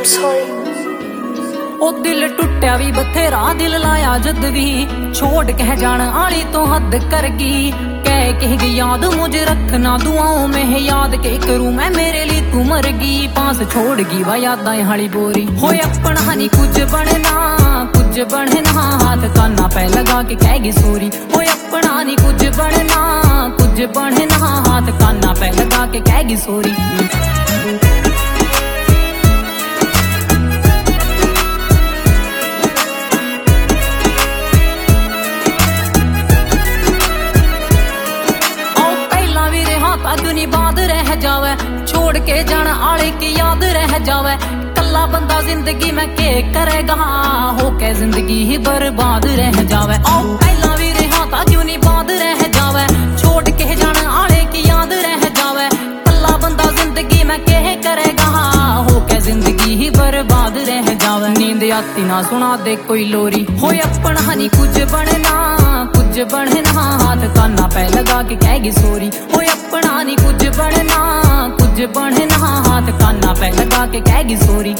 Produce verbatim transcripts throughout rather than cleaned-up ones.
Dreams ਹੋਈ ओ दिल टुट्या भी बथेरा दिल लाया जद भी छोड़ कह जान आली तो हद कर गई कह कह गई याद मुझे रखना दुआओं में है याद के करूं मैं मेरे लिए तू मर गई पास छोड़ गई वा यादां हाली बोरी होए अपना नहीं कुछ बनना कुछ बनना हाथ काना पे लगा के कहेगी सॉरी होए अपना नहीं कुछ बनना कुछ बनना हाथ काना पे लगा के कहेगी सॉरी दुनी बात रह जावे छोड़ के जान आले की याद रह जावे कल्ला बंदा जिंदगी में के करेगा हो के जिंदगी ही बर्बाद रह जावे ओ पहला भी रहा था क्यों नहीं बात रह जावे छोड़ के जान आले की याद रह जावे कल्ला बंदा जिंदगी में के करेगा हो के जिंदगी ही बर्बाद रह जावे नींद आती ना सुना दे कोई लोरी हो अपना नहीं कुछ बनना कुछ बनना हाथ काना पे लगा के कहेगी सॉरी हो अपना नहीं कुछ बनना कुछ बनना हाथ काना पे लगा के कहेगी सॉरी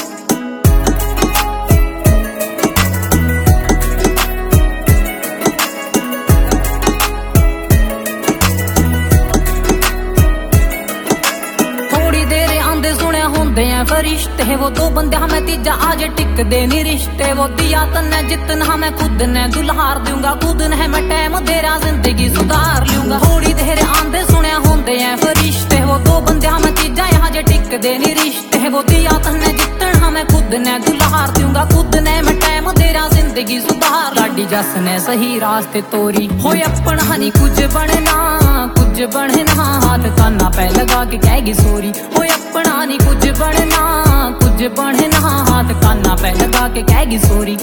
थोड़ी देर आंदे सुने होंदे हैं फरिश्ते वो दो बंदे हमें तीजा आज टिक दे नी रिश्ते वो दिया तन्ने जितना मैं खुद ने दुल्हार दूंगा खुद ने मैं टाइम तेरा जिंदगी सुधार लूंगा थोड़ी देर आंदे सुने होंदे हैं फरिश्ते वो दो बंदे हमें तीजा यहाँ जे टिक दे नी रिश्ते वो दिया तन्ने जितना मैं खुद ने दुल्हार दूंगा खुद ने मैं टाइम तेरा जिंदगी सुधार लाडी जस ने सही रास्ते तोरी होए अपना नहीं कुछ बनना कुछ बनना हाथ काना पे लगा के कहेगी सॉरी होए अपना नहीं कुछ बनना कुछ बनना हाथ काना पे लगा के कहेगी सॉरी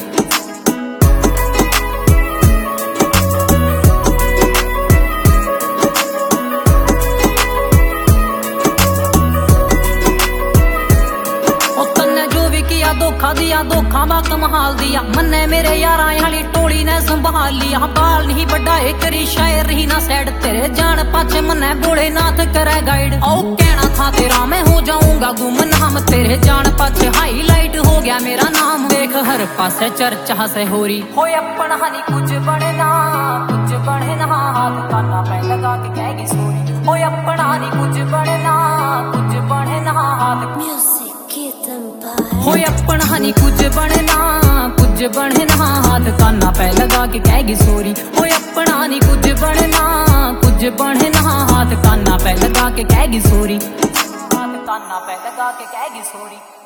धोखा दिया धोखा बा कमाल दिया मन्ने मेरे यारा हाली टोली ने संभाल लिया बाल नहीं बड़ा एक शायर ही ना सैड तेरे जान पाछे मन्ने बोले नाथ करे गाइड ओ कहना था तेरा मैं हो जाऊंगा गुमनाम तेरे जान पाछे हाईलाइट हो गया मेरा नाम देख हर पासे चर्चा से हो रही होए अपना नहीं कुछ बनना कुछ बनना हाथ काना पे लगा के कहेगी सॉरी होए अपना नहीं कुछ बनना कुछ बनना हाथ होए अपना नहीं कुछ बनना कुछ बनना हाथ काना पे लगा के कहेगी सॉरी होए अपना नहीं कुछ बनना कुछ बनना हाथ काना पे लगा के कहेगी सॉरी हाथ काना पे लगा के कहेगी सॉरी।